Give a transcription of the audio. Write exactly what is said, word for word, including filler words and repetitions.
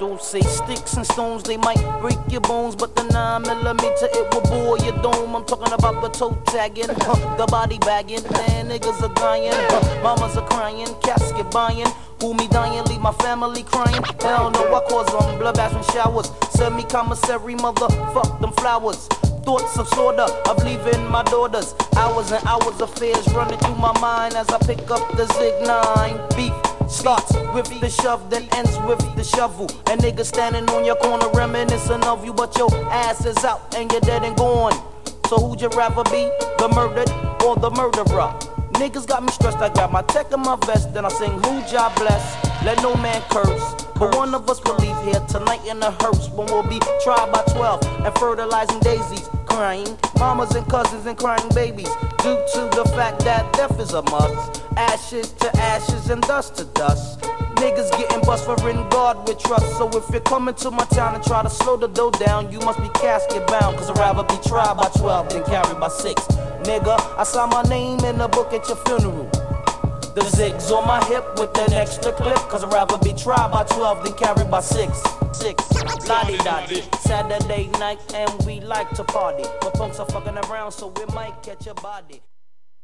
Don't say sticks and stones, they might break your bones, but the nine millimeter, it will bore your dome. I'm talking about the toe tagging, huh, the body bagging, man, niggas are dying, huh, mamas are crying, casket buying, who me dying, leave my family crying. Hell no, I cause them bloodbaths and showers, send me commissary, motherfuck them flowers. Thoughts of slaughter, of leaving my daughters, hours and hours of fears running through my mind as I pick up the Zig nine. Beef starts with the shove, then ends with the shovel. And niggas standing on your corner reminiscing of you, but your ass is out and you're dead and gone. So who'd you rather be, the murdered or the murderer? Niggas got me stressed, I grab my tech and my vest, then I sing who job bless, let no man curse. But one of us will leave here tonight in a hearse, when we'll be tried by twelve and fertilizing daisies, crying mamas and cousins and crying babies, due to the fact that death is a must. Ashes to ashes and dust to dust. Niggas getting bust for in God with trust. So if you're coming to my town and try to slow the dough down, you must be casket bound, cause I'd rather be tried by twelve than carried by six. Nigga, I saw my name in the book at your funeral. The zigs on my hip with an extra clip, cause I'd rather be tried by twelve than carried by six. Six, la-di-da-di. Saturday night and we like to party, but punks are fucking around, so we might catch a body.